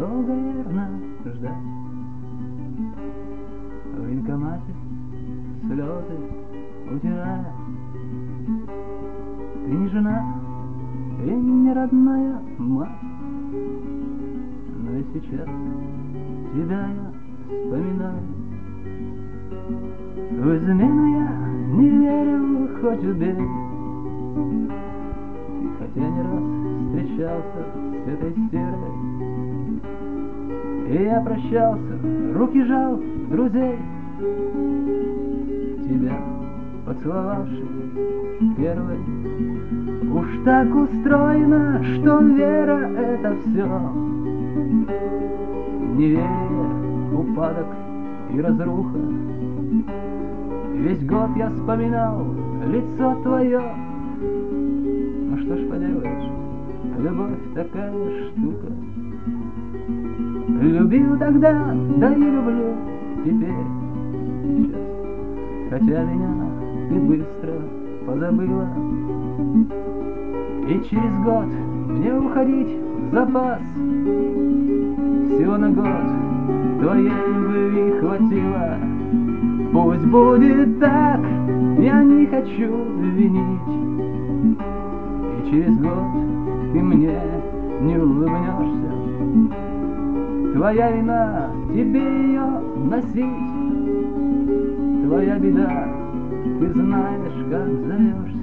долго верно ждать. В военкомате слезы утирая. Ты не жена и не родная мать, но и сейчас тебя я вспоминаю. В измену я не верил, хоть убей. И хотя не раз встречался с этой стервой, и я прощался, руки жал друзей, тебя поцеловавший первой. Уж так устроено, что вера — это все. Неверие, упадок и разруха. Весь год я вспоминал лицо твое. Ну что ж поделаешь, любовь такая штука. Любил тогда, да и люблю теперь, сейчас. Хотя меня ты быстро позабыла, и через год мне уходить в запас. Всего на год твоей любви хватило. Пусть будет так, я не хочу винить. И через год ты мне не улыбнешься. Твоя вина, тебе ее носить. Твоя беда, ты знаешь, как зовешься.